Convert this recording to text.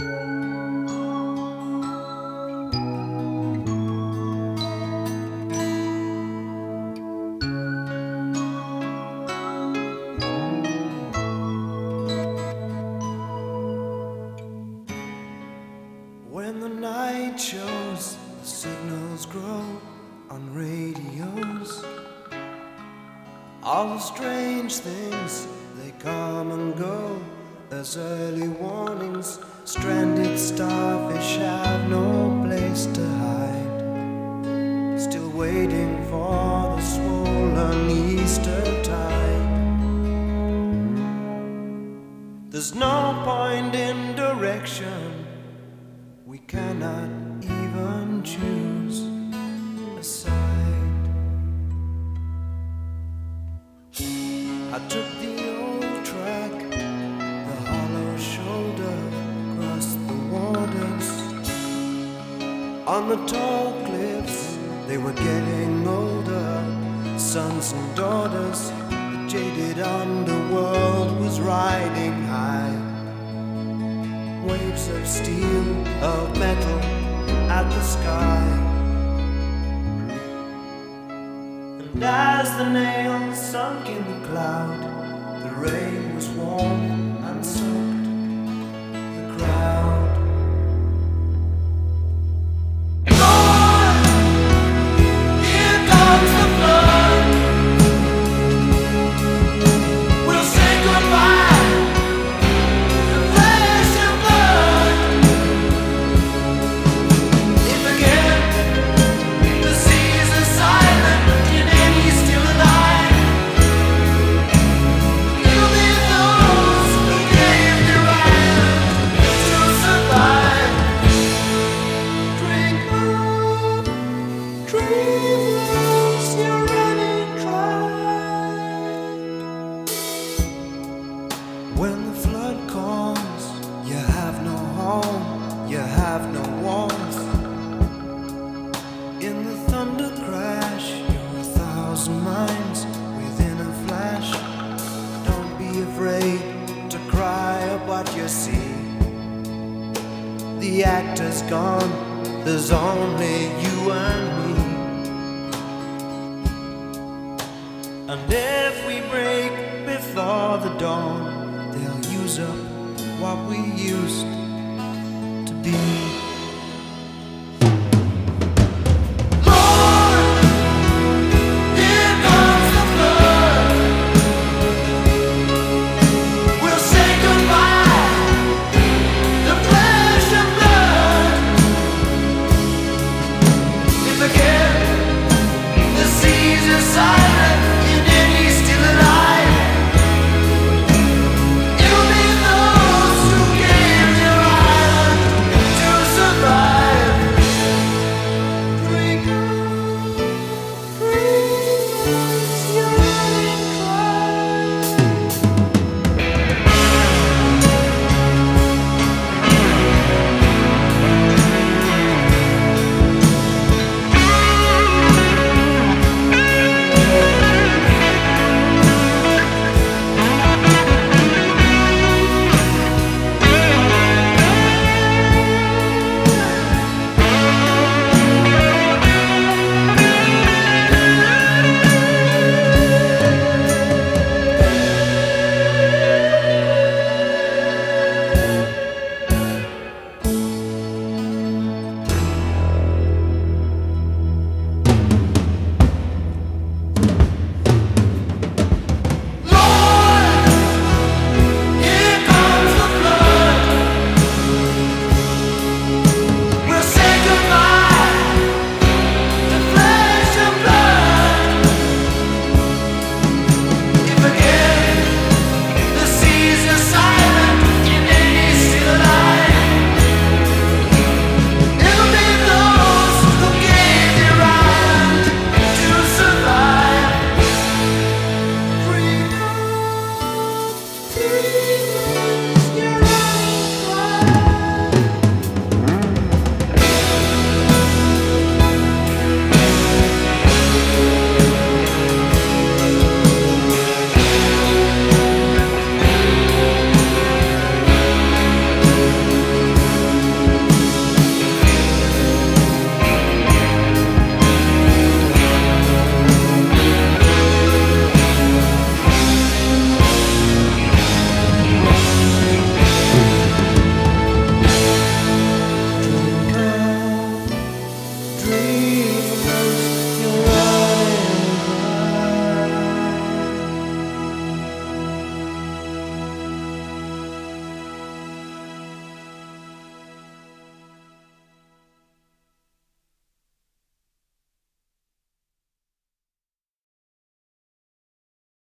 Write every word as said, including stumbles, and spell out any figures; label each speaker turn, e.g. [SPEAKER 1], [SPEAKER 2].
[SPEAKER 1] When the night shows, the signals grow on radios. All the strange things, they come and go as early warnings. Stranded starfish have no place to hide, still waiting for the swollen Easter tide. There's no point in direction, we cannot even choose a side. I took the old track, the hollow shoulder, across the waters. On the tall cliffs, they were getting older, sons and daughters. The jaded underworld was riding high, waves of steel, of metal at the sky. And as the nails sunk in the cloud, the rain was warm and soaked the crowd. Lord, here comes the flood. We'll say goodbye to flesh and blood. If again the seas are silent and any still alive, you'll be those who gave their island to survive. Drink up, dreamless, you're running dry. When the flood comes, you have no home, you have no warmth. In the thunder crash, you're a thousand miles within a flash. Don't be afraid to cry at what you see. The actor's gone, there's only you and me. And if we break before the dawn, they'll use up what we used